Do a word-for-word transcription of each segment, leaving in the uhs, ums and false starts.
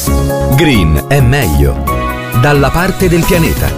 Green è meglio. Dalla parte del pianeta.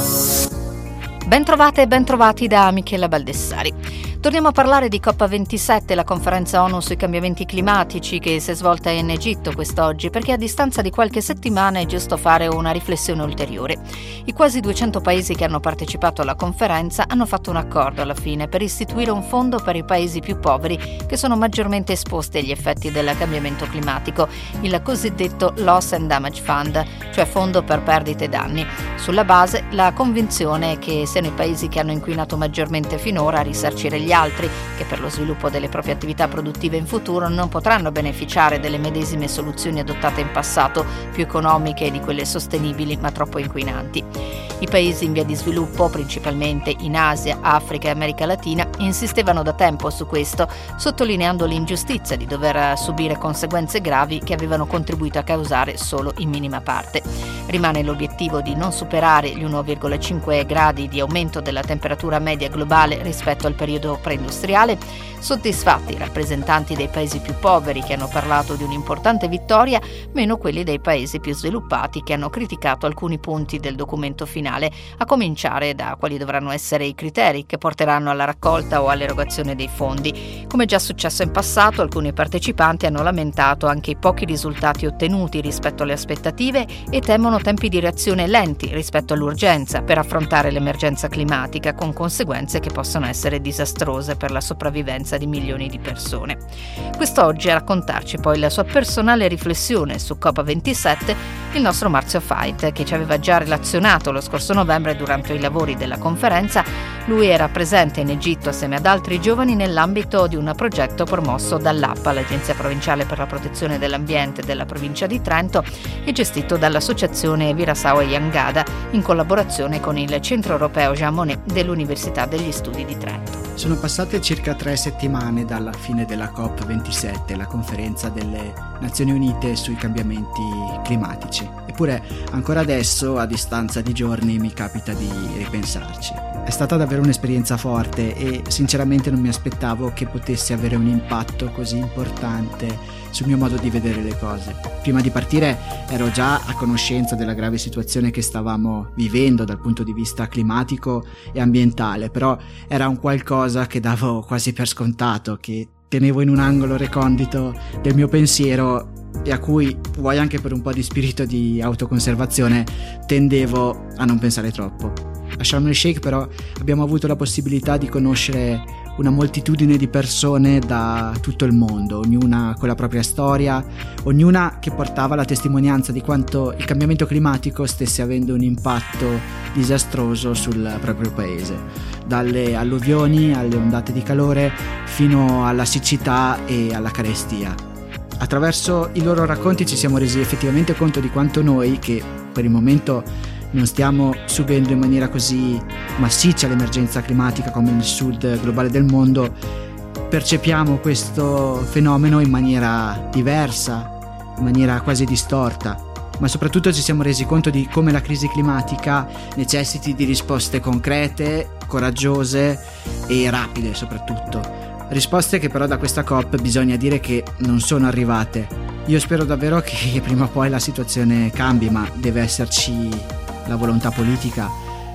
Bentrovate e bentrovati da Michela Baldessari. Torniamo a parlare di COP ventisette, la conferenza ONU sui cambiamenti climatici che si è svolta in Egitto quest'oggi, perché a distanza di qualche settimana è giusto fare una riflessione ulteriore. I quasi duecento paesi che hanno partecipato alla conferenza hanno fatto un accordo alla fine per istituire un fondo per i paesi più poveri che sono maggiormente esposti agli effetti del cambiamento climatico, il cosiddetto Loss and Damage Fund, cioè fondo per perdite e danni. Sulla base, la convinzione è che siano i paesi che hanno inquinato maggiormente finora a risarcire gli altri, che per lo sviluppo delle proprie attività produttive in futuro non potranno beneficiare delle medesime soluzioni adottate in passato, più economiche di quelle sostenibili ma troppo inquinanti. I paesi in via di sviluppo, principalmente in Asia, Africa e America Latina, insistevano da tempo su questo, sottolineando l'ingiustizia di dover subire conseguenze gravi che avevano contribuito a causare solo in minima parte. Rimane l'obiettivo di non superare gli uno virgola cinque gradi di aumento della temperatura media globale rispetto al periodo preindustriale. Soddisfatti i rappresentanti dei paesi più poveri che hanno parlato di un'importante vittoria, meno quelli dei paesi più sviluppati che hanno criticato alcuni punti del documento finale, a cominciare da quali dovranno essere i criteri che porteranno alla raccolta o all'erogazione dei fondi. Come già successo in passato, alcuni partecipanti hanno lamentato anche i pochi risultati ottenuti rispetto alle aspettative e temono tempi di reazione lenti rispetto all'urgenza per affrontare l'emergenza climatica, con conseguenze che possono essere disastrose per la sopravvivenza di milioni di persone. Quest'oggi a raccontarci poi la sua personale riflessione su COP ventisette il nostro Marzio Fait, che ci aveva già relazionato lo scorso novembre durante i lavori della conferenza. Lui era presente in Egitto assieme ad altri giovani nell'ambito di un progetto promosso dall'A P A, l'Agenzia Provinciale per la Protezione dell'Ambiente della provincia di Trento, e gestito dall'associazione Virasao e Jangada in collaborazione con il Centro Europeo Jean Monnet dell'Università degli Studi di Trento. Sono passate circa tre settimane dalla fine della COP ventisette, la conferenza delle Nazioni Unite sui cambiamenti climatici. Eppure ancora adesso, a distanza di giorni, mi capita di ripensarci. È stata davvero un'esperienza forte e sinceramente non mi aspettavo che potesse avere un impatto così importante sul mio modo di vedere le cose. Prima di partire ero già a conoscenza della grave situazione che stavamo vivendo dal punto di vista climatico e ambientale, però era un qualcosa che davo quasi per scontato, che tenevo in un angolo recondito del mio pensiero e a cui, vuoi anche per un po' di spirito di autoconservazione, tendevo a non pensare troppo. A Sharm el Sheikh però abbiamo avuto la possibilità di conoscere una moltitudine di persone da tutto il mondo, ognuna con la propria storia, ognuna che portava la testimonianza di quanto il cambiamento climatico stesse avendo un impatto disastroso sul proprio paese, dalle alluvioni alle ondate di calore fino alla siccità e alla carestia. Attraverso i loro racconti ci siamo resi effettivamente conto di quanto noi, che per il momento non stiamo subendo in maniera così massiccia l'emergenza climatica come nel sud globale del mondo, percepiamo questo fenomeno in maniera diversa, in maniera quasi distorta, ma soprattutto ci siamo resi conto di come la crisi climatica necessiti di risposte concrete, coraggiose e rapide soprattutto. Risposte che però da questa COP bisogna dire che non sono arrivate. Io spero davvero che prima o poi la situazione cambi, ma deve esserci la volontà politica.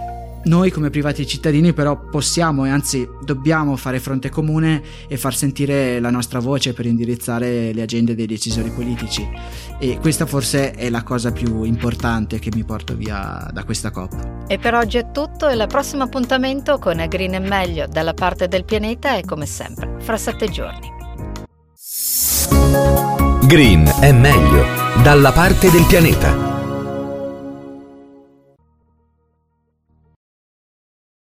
Noi come privati cittadini però possiamo e anzi dobbiamo fare fronte comune e far sentire la nostra voce per indirizzare le agende dei decisori politici, e questa forse è la cosa più importante che mi porto via da questa COP. E per oggi è tutto, e il prossimo appuntamento con Green è meglio dalla parte del pianeta è come sempre fra sette giorni. Green è meglio dalla parte del pianeta.